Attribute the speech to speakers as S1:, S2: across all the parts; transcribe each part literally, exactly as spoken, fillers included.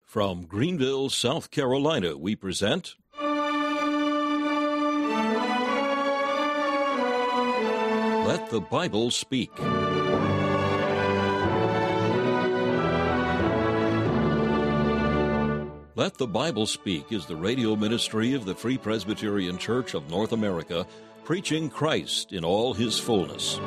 S1: From Greenville, South Carolina, we present Let the Bible Speak. Let the Bible Speak is the radio ministry of the Free Presbyterian Church of North America, preaching Christ in all his fullness.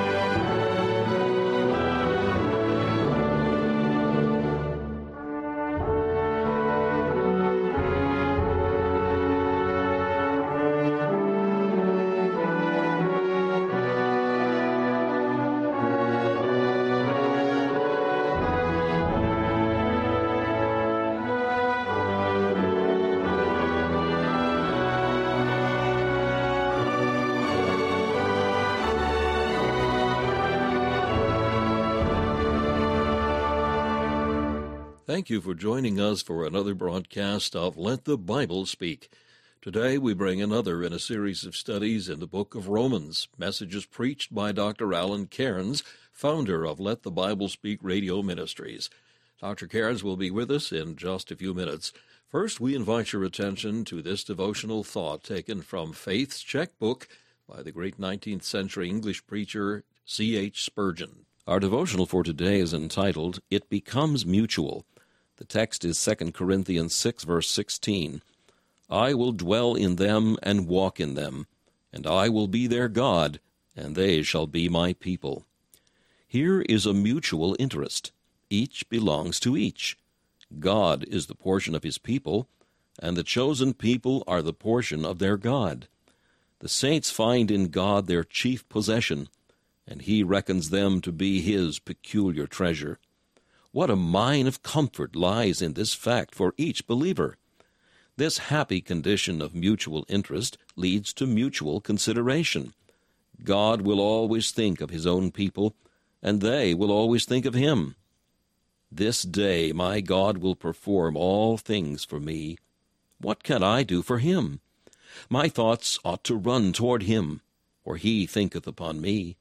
S1: Thank you for joining us for another broadcast of Let the Bible Speak. Today we bring another in a series of studies in the book of Romans, messages preached by Doctor Alan Cairns, founder of Let the Bible Speak Radio Ministries. Doctor Cairns will be with us in just a few minutes. First, we invite your attention to this devotional thought taken from Faith's Checkbook by the great nineteenth century English preacher C H Spurgeon. Our devotional for today is entitled, It Becomes Mutual. The text is Second Corinthians six, verse sixteen. I will dwell in them and walk in them, and I will be their God, and they shall be my people. Here is a mutual interest. Each belongs to each. God is the portion of his people, and the chosen people are the portion of their God. The saints find in God their chief possession, and he reckons them to be his peculiar treasure. What a mine of comfort lies in this fact for each believer. This happy condition of mutual interest leads to mutual consideration. God will always think of his own people, and they will always think of him. This day my God will perform all things for me. What can I do for him? My thoughts ought to run toward him, for he thinketh upon me.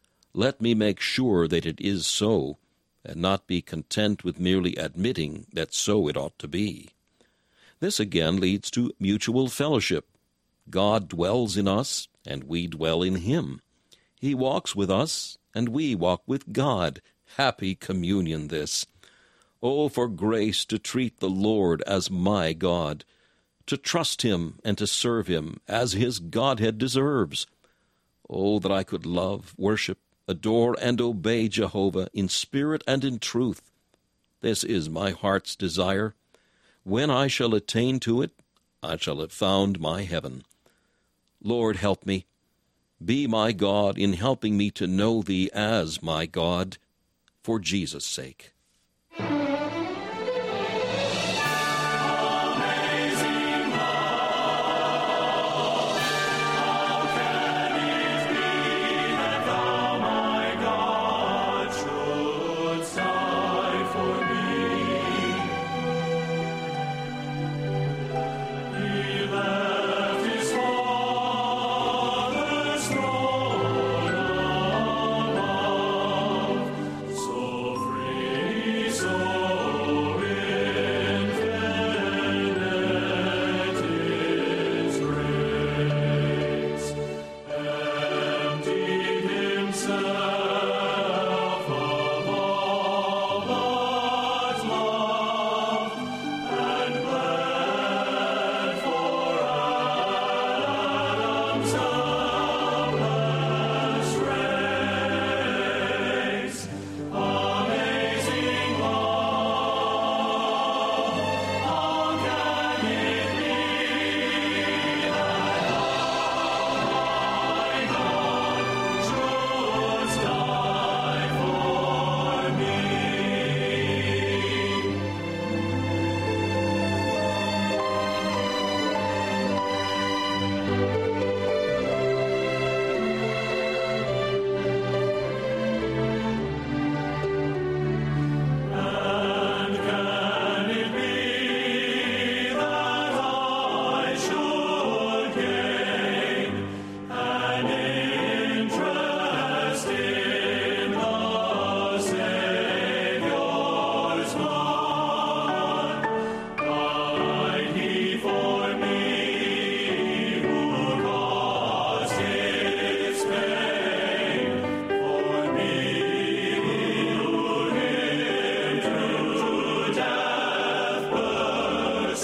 S1: Let me make sure that it is so, and not be content with merely admitting that so it ought to be. This again leads to mutual fellowship. God dwells in us, and we dwell in him. He walks with us, and we walk with God. Happy communion this! Oh, for grace to treat the Lord as my God, to trust him and to serve him as his Godhead deserves. Oh, that I could love, worship, adore and obey Jehovah in spirit and in truth. This is my heart's desire. When I shall attain to it, I shall have found my heaven. Lord, help me. Be my God in helping me to know thee as my God, for Jesus' sake.
S2: So free.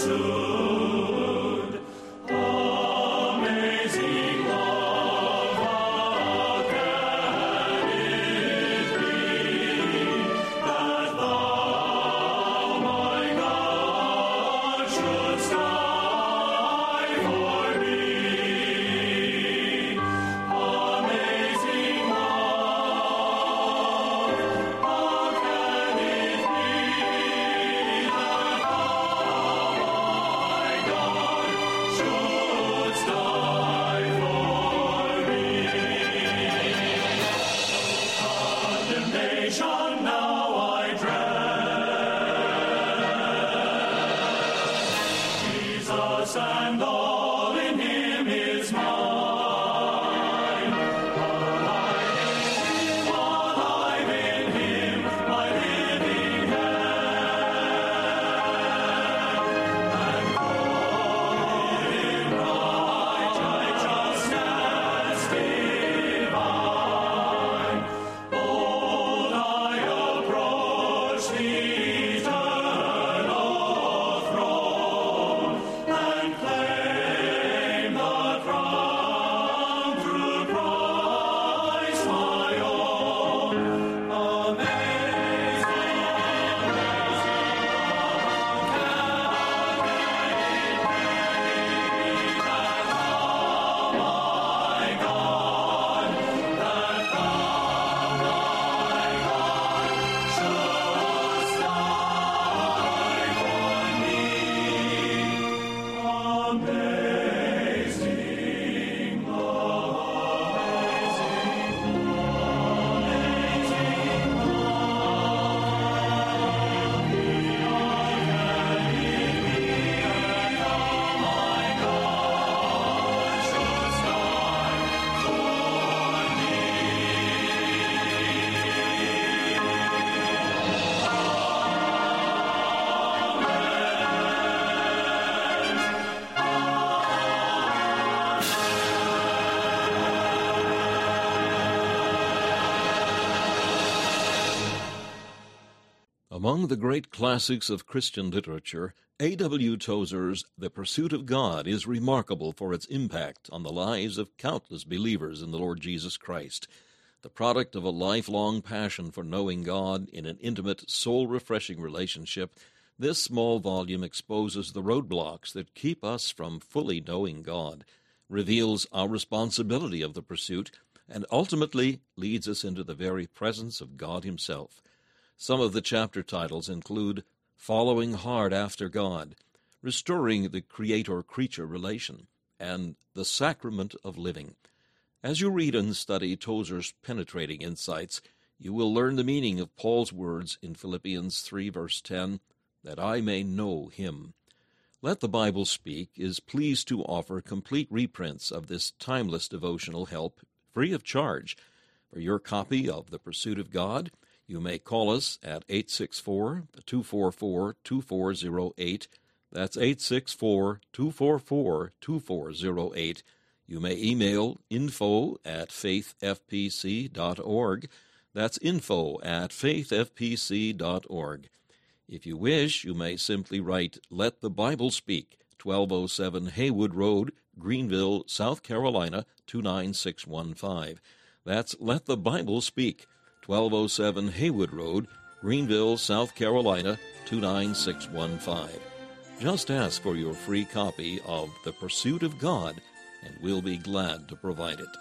S1: Among the great classics of Christian literature, A W Tozer's The Pursuit of God is remarkable for its impact on the lives of countless believers in the Lord Jesus Christ. The product of a lifelong passion for knowing God in an intimate, soul-refreshing relationship, this small volume exposes the roadblocks that keep us from fully knowing God, reveals our responsibility of the pursuit, and ultimately leads us into the very presence of God Himself. Some of the chapter titles include Following Hard After God, Restoring the Creator-Creature Relation, and The Sacrament of Living. As you read and study Tozer's penetrating insights, you will learn the meaning of Paul's words in Philippians three, verse ten, that I may know Him. Let the Bible Speak is pleased to offer complete reprints of this timeless devotional help free of charge. For your copy of The Pursuit of God, you may call us at eight six four, two four four, two four zero eight. That's eight six four, two four four, two four zero eight. You may email info at faith f p c dot org. That's info at faith f p c dot org. If you wish, you may simply write Let the Bible Speak, twelve oh seven Haywood Road, Greenville, South Carolina, two nine six one five. That's Let the Bible Speak, twelve oh seven Haywood Road, Greenville, South Carolina, two nine six one five. Just ask for your free copy of The Pursuit of God, and we'll be glad to provide it.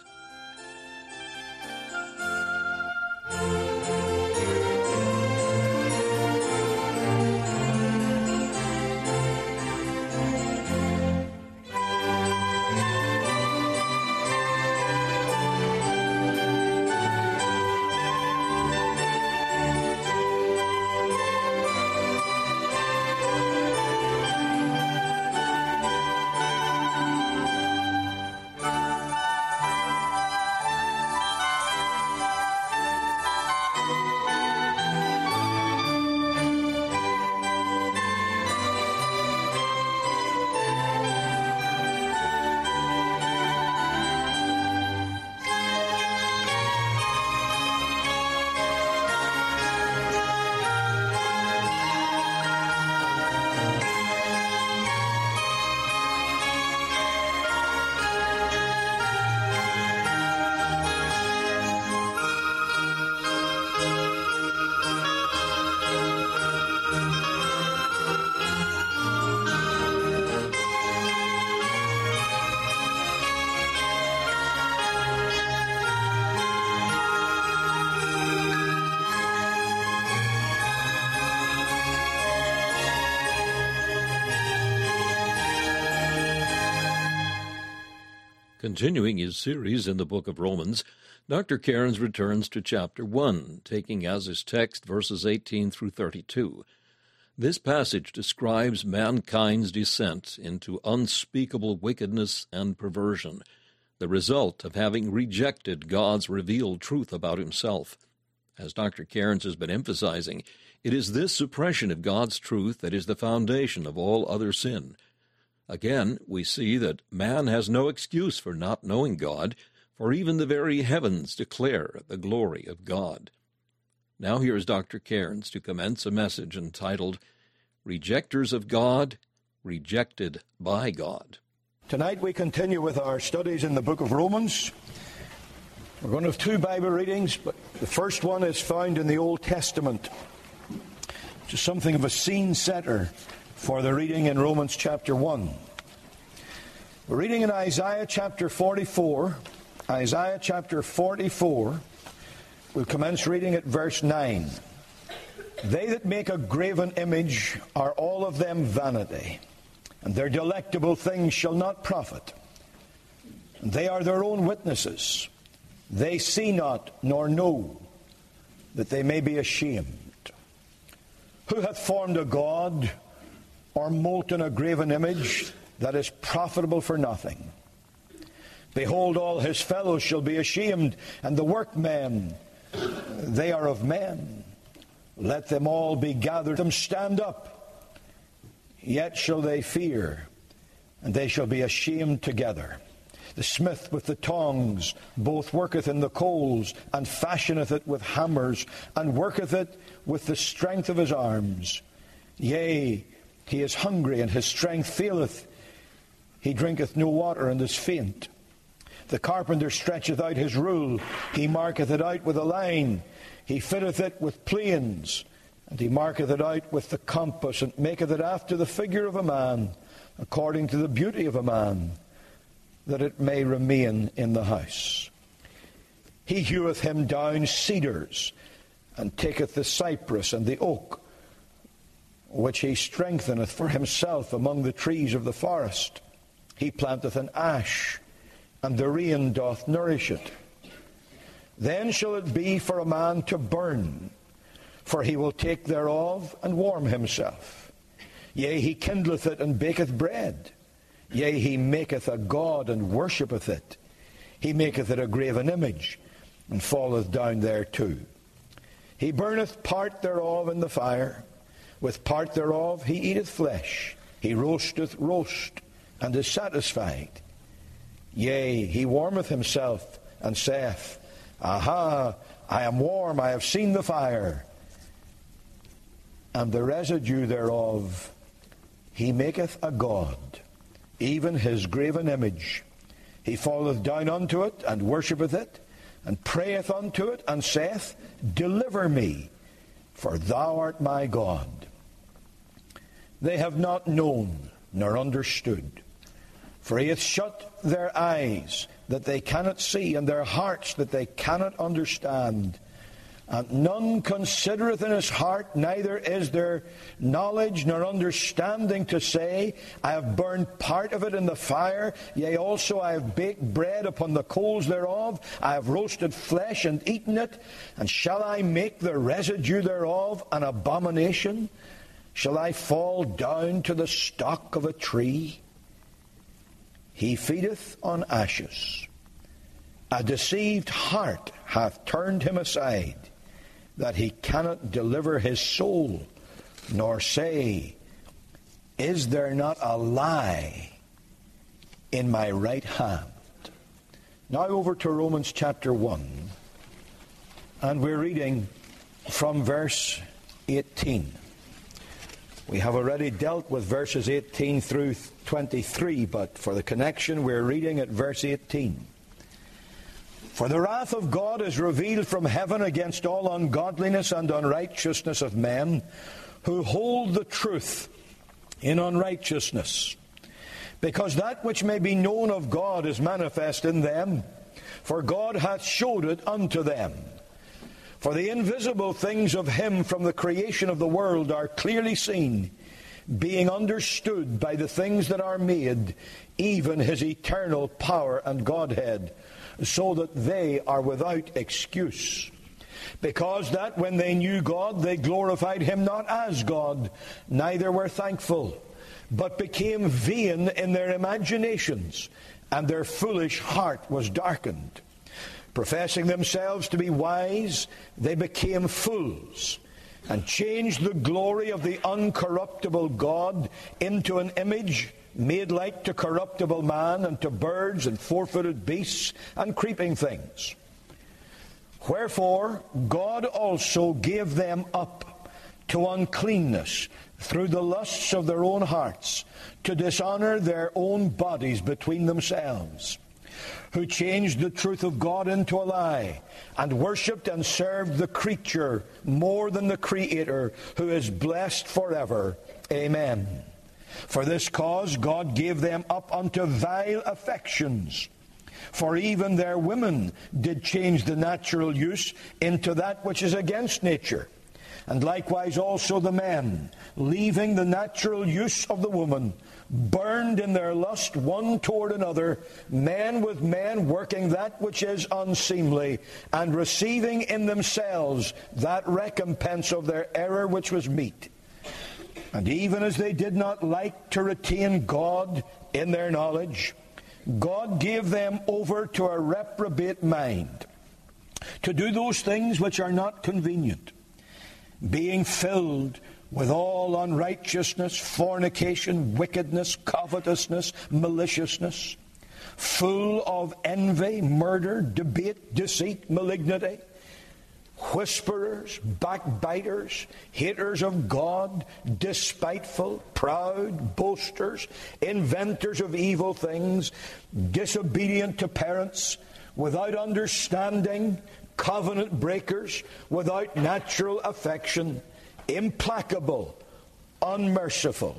S1: Continuing his series in the book of Romans, Doctor Cairns returns to chapter one, taking as his text verses eighteen through thirty-two. This passage describes mankind's descent into unspeakable wickedness and perversion, the result of having rejected God's revealed truth about himself. As Doctor Cairns has been emphasizing, it is this suppression of God's truth that is the foundation of all other sin. Again, we see that man has no excuse for not knowing God, for even the very heavens declare the glory of God. Now here is Doctor Cairns to commence a message entitled, Rejectors of God, Rejected by God.
S2: Tonight we continue with our studies in the book of Romans. We're going to have two Bible readings, but the first one is found in the Old Testament, which is something of a scene setter for the reading in Romans chapter one. We're reading in Isaiah chapter forty-four. Isaiah chapter forty-four. We'll commence reading at verse nine. They that make a graven image are all of them vanity, and their delectable things shall not profit. And they are their own witnesses. They see not nor know, that they may be ashamed. Who hath formed a god, or molten a graven image, that is profitable for nothing? Behold, all his fellows shall be ashamed, and the workmen, they are of men. Let them all be gathered, them stand up. Yet shall they fear, and they shall be ashamed together. The smith with the tongs both worketh in the coals, and fashioneth it with hammers, and worketh it with the strength of his arms. Yea, he is hungry, and his strength faileth. He drinketh no water, and is faint. The carpenter stretcheth out his rule. He marketh it out with a line. He fitteth it with planes, and he marketh it out with the compass, and maketh it after the figure of a man, according to the beauty of a man, that it may remain in the house. He heweth him down cedars, and taketh the cypress and the oak, which he strengtheneth for himself among the trees of the forest. He planteth an ash, and the rain doth nourish it. Then shall it be for a man to burn, for he will take thereof and warm himself. Yea, he kindleth it and baketh bread. Yea, he maketh a god and worshippeth it. He maketh it a graven image, and falleth down thereto. He burneth part thereof in the fire. With part thereof he eateth flesh. He roasteth roast, and is satisfied. Yea, he warmeth himself, and saith, Aha, I am warm, I have seen the fire. And the residue thereof he maketh a god, even his graven image. He falleth down unto it, and worshippeth it, and prayeth unto it, and saith, Deliver me, for thou art my God. They have not known, nor understood. For he hath shut their eyes, that they cannot see, and their hearts, that they cannot understand. And none considereth in his heart, neither is there knowledge nor understanding to say, I have burned part of it in the fire, yea, also I have baked bread upon the coals thereof, I have roasted flesh and eaten it, and shall I make the residue thereof an abomination? Shall I fall down to the stock of a tree? He feedeth on ashes. A deceived heart hath turned him aside, that he cannot deliver his soul, nor say, Is there not a lie in my right hand? Now over to Romans chapter one, and we're reading from verse eighteen. We have already dealt with verses eighteen through twenty-three, but for the connection, we're reading at verse eighteen. For the wrath of God is revealed from heaven against all ungodliness and unrighteousness of men, who hold the truth in unrighteousness. Because that which may be known of God is manifest in them, for God hath showed it unto them. For the invisible things of him from the creation of the world are clearly seen, being understood by the things that are made, even his eternal power and Godhead, so that they are without excuse. Because that when they knew God, they glorified him not as God, neither were thankful, but became vain in their imaginations, and their foolish heart was darkened. Professing themselves to be wise, they became fools, and changed the glory of the uncorruptible God into an image made like to corruptible man, and to birds and four-footed beasts and creeping things. Wherefore God also gave them up to uncleanness through the lusts of their own hearts, to dishonor their own bodies between themselves, who changed the truth of God into a lie, and worshipped and served the creature more than the Creator, who is blessed forever. Amen. For this cause God gave them up unto vile affections. For even their women did change the natural use into that which is against nature. And likewise also the men, leaving the natural use of the woman, burned in their lust one toward another, men with men working that which is unseemly, and receiving in themselves that recompense of their error which was meet. And even as they did not like to retain God in their knowledge, God gave them over to a reprobate mind, to do those things which are not convenient, being filled with all unrighteousness, fornication, wickedness, covetousness, maliciousness, full of envy, murder, debate, deceit, malignity, whisperers, backbiters, haters of God, despiteful, proud, boasters, inventors of evil things, disobedient to parents, without understanding, covenant breakers, without natural affection, implacable, unmerciful,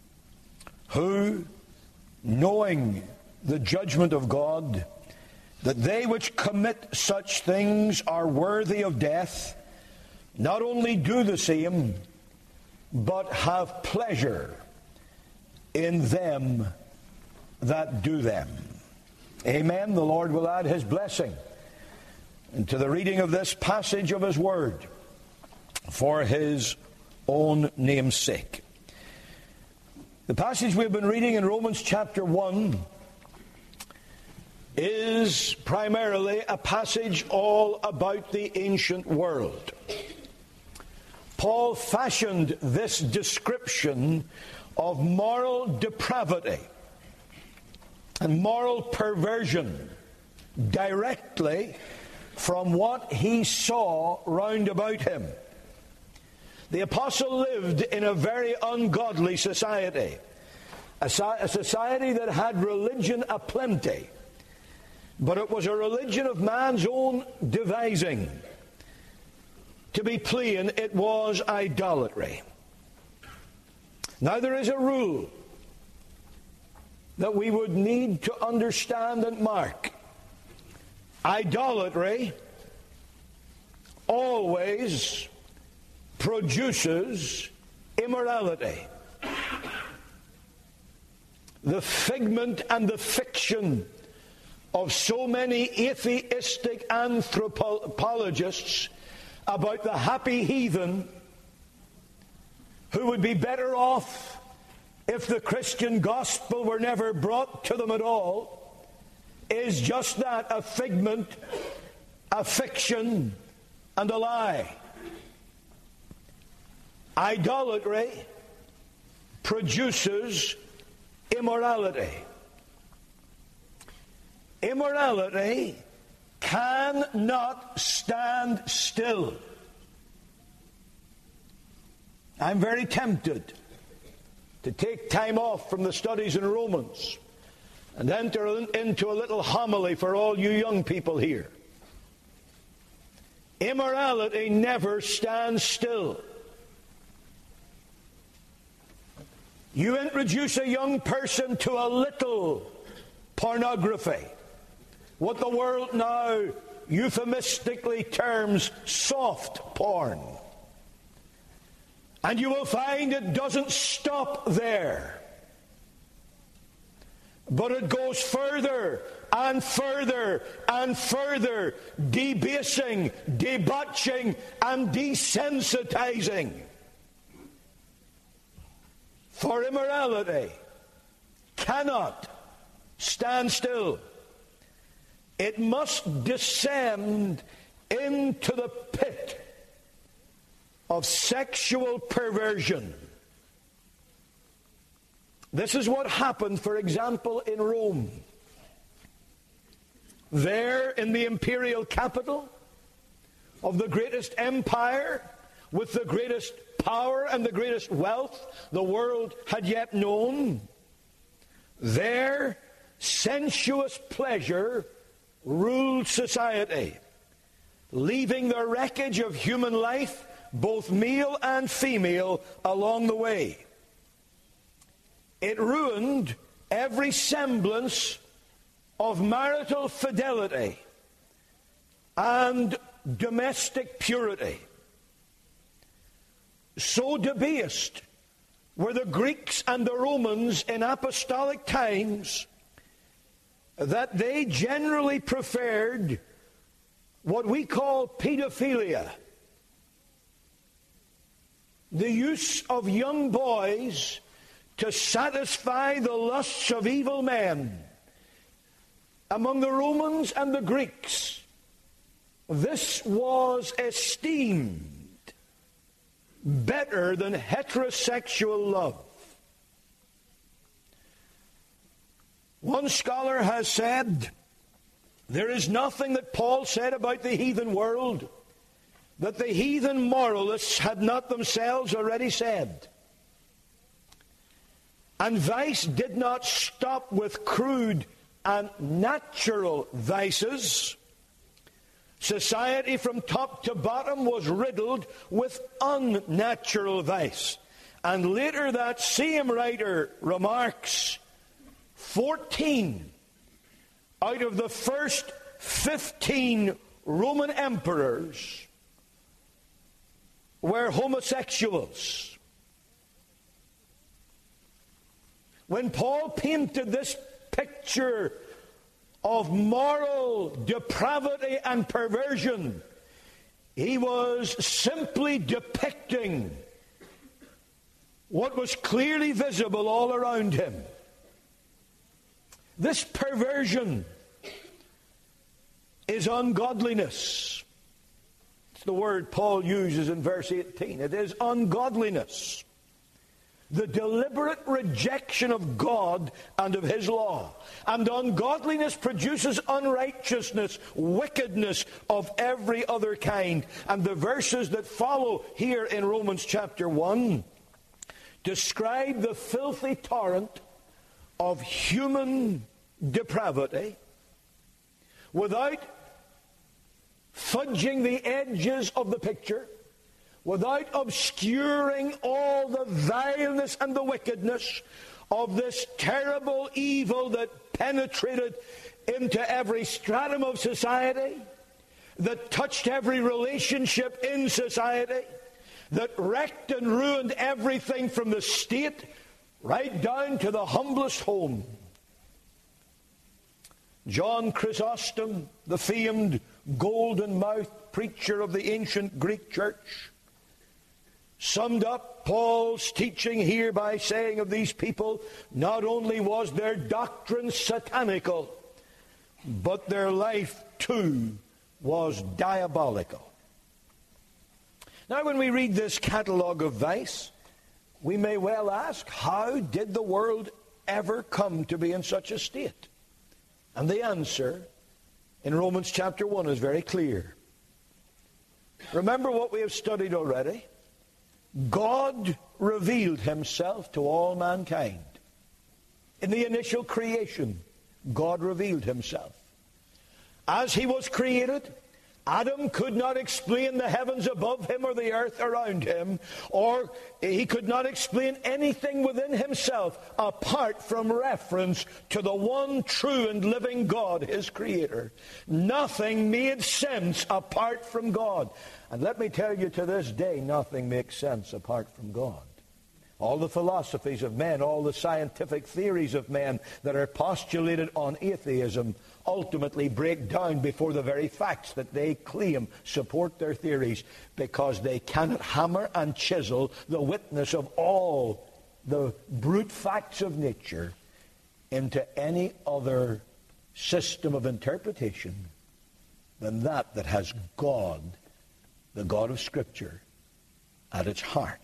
S2: who, knowing the judgment of God, that they which commit such things are worthy of death, not only do the same, but have pleasure in them that do them. Amen. The Lord will add his blessing into the reading of this passage of his word for his own name's sake. The passage we've been reading in Romans chapter one is primarily a passage all about the ancient world. Paul fashioned this description of moral depravity and moral perversion directly from what he saw round about him. The apostle lived in a very ungodly society, a, a society that had religion aplenty, but it was a religion of man's own devising. To be plain, it was idolatry. Now there is a rule that we would need to understand and mark. Idolatry always produces immorality. The figment and the fiction of so many atheistic anthropologists about the happy heathen who would be better off if the Christian gospel were never brought to them at all is just that, a figment, a fiction, and a lie. Idolatry produces immorality. Immorality cannot stand still. I'm very tempted to take time off from the studies in Romans and enter into a little homily for all you young people here. Immorality never stands still. You introduce a young person to a little pornography, what the world now euphemistically terms soft porn, And you will find it doesn't stop there, but it goes further and further and further, debasing, debauching, and desensitizing. For immorality cannot stand still. It must descend into the pit of sexual perversion. This is what happened, for example, in Rome. There in the imperial capital of the greatest empire, with the greatest power and the greatest wealth the world had yet known, there sensuous pleasure ruled society, leaving the wreckage of human life, both male and female, along the way. It ruined every semblance of marital fidelity and domestic purity. So debased were the Greeks and the Romans in apostolic times that they generally preferred what we call pedophilia, the use of young boys to satisfy the lusts of evil men. Among the Romans and the Greeks, this was esteemed better than heterosexual love. One scholar has said, there is nothing that Paul said about the heathen world that the heathen moralists had not themselves already said. And vice did not stop with crude and natural vices. Society from top to bottom was riddled with unnatural vice. And later that same writer remarks, fourteen out of the first fifteen Roman emperors were homosexuals. When Paul painted this picture of moral depravity and perversion, he was simply depicting what was clearly visible all around him. This perversion is ungodliness. It's the word Paul uses in verse eighteen. It is ungodliness. The deliberate rejection of God and of His law. And ungodliness produces unrighteousness, wickedness of every other kind. And the verses that follow here in Romans chapter one describe the filthy torrent of human depravity without fudging the edges of the picture, without obscuring all the vileness and the wickedness of this terrible evil that penetrated into every stratum of society, that touched every relationship in society, that wrecked and ruined everything from the state right down to the humblest home. John Chrysostom, the famed golden-mouthed preacher of the ancient Greek church, summed up Paul's teaching here by saying of these people, not only was their doctrine satanical, but their life too was diabolical. Now, when we read this catalogue of vice, we may well ask, how did the world ever come to be in such a state? And the answer in Romans chapter one is very clear. Remember what we have studied already. God revealed Himself to all mankind. In the initial creation, God revealed Himself. As He was created, Adam could not explain the heavens above him or the earth around him, or he could not explain anything within himself apart from reference to the one true and living God, his Creator. Nothing made sense apart from God. And let me tell you, to this day, nothing makes sense apart from God. All the philosophies of men, all the scientific theories of men that are postulated on atheism ultimately break down before the very facts that they claim support their theories, because they cannot hammer and chisel the witness of all the brute facts of nature into any other system of interpretation than that that has God, the God of Scripture, at its heart.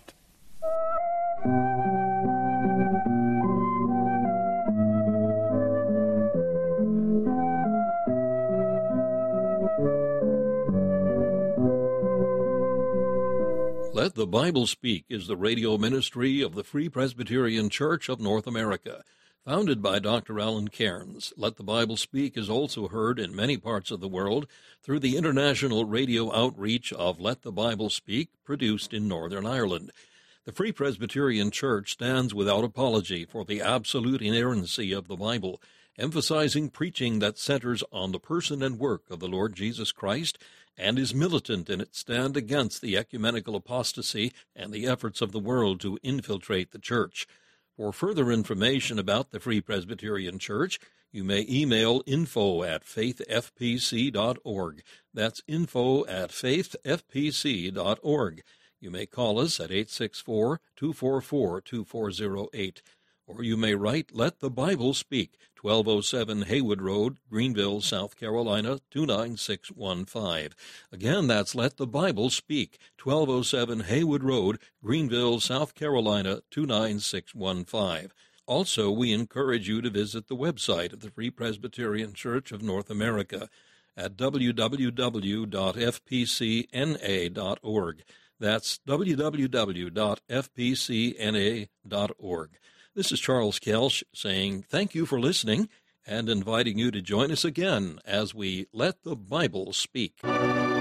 S1: Let the Bible Speak is the radio ministry of the Free Presbyterian Church of North America. Founded by Doctor Alan Cairns, Let the Bible Speak is also heard in many parts of the world through the international radio outreach of Let the Bible Speak, produced in Northern Ireland. The Free Presbyterian Church stands without apology for the absolute inerrancy of the Bible, emphasizing preaching that centers on the person and work of the Lord Jesus Christ, and is militant in its stand against the ecumenical apostasy and the efforts of the world to infiltrate the church. For further information about the Free Presbyterian Church, you may email info at faith f p c dot org. That's info at faith f p c dot org. You may call us at eight six four, two four four, two four zero eight, or you may write Let the Bible Speak, twelve oh seven Haywood Road, Greenville, South Carolina, two nine six one five. Again, that's Let the Bible Speak, twelve oh seven Haywood Road, Greenville, South Carolina, two nine six one five. Also, we encourage you to visit the website of the Free Presbyterian Church of North America at w w w dot f p c n a dot org. That's w w w dot f p c n a dot org. This is Charles Kelsch saying thank you for listening and inviting you to join us again as we Let the Bible Speak.